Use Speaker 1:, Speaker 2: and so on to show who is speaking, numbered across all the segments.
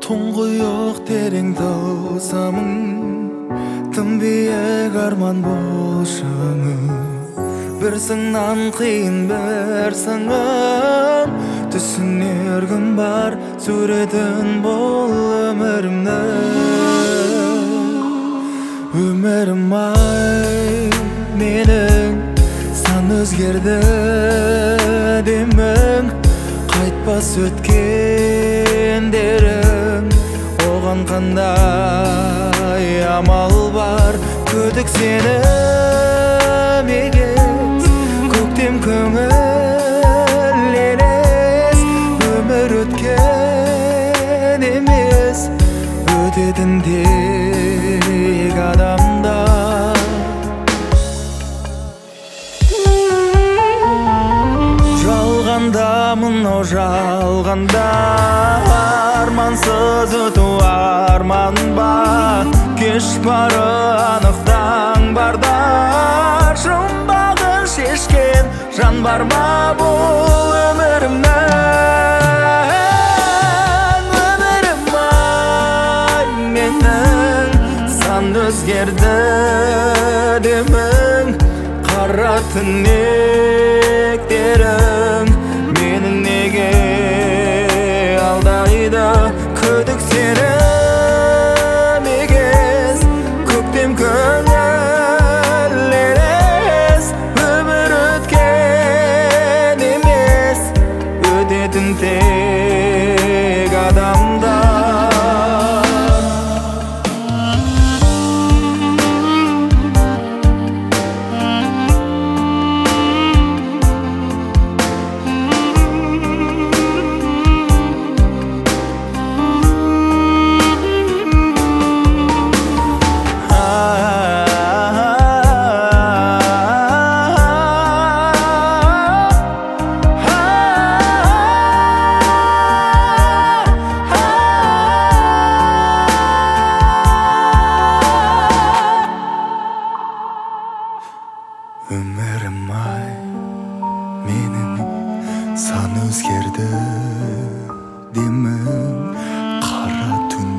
Speaker 1: тұңғиық терең тылсымың, тым биік арман болшыңы. Bir sыңнан қиын бір сыңым, түсінер күн бар суретін бұл өмірімді. Өмірім ай менің, сан өзгерді демің, қайтпас өткендерім, оған қандай амал бар? Күдік сенім егес, көктем көңіл елес. Өмір өткен емес, өтетін тек адамдар. Жалғанда мынау жалғанда, армансыз өту арман ба? Кеш бары анық таң барда, жұмбағын шешкен жан бар ма бұл өмірімнің? Өмірім ай менің, сан өзгерді демің, қара түнектерің менің неге алдайды? Күдік сенім егес, көктем көңіл елес. Өмір өткен емес, өтетін тек адамдар. Өмірім ай менің, сан өзгерді демің, қара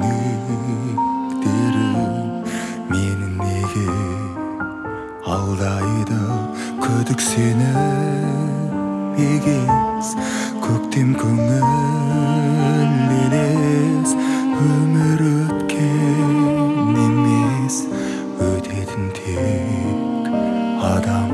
Speaker 1: түнектерің мені неге алдайды? Күдік сенім егес, көктем көңіл елес. Өмір өткен емес, өтетін тек адам.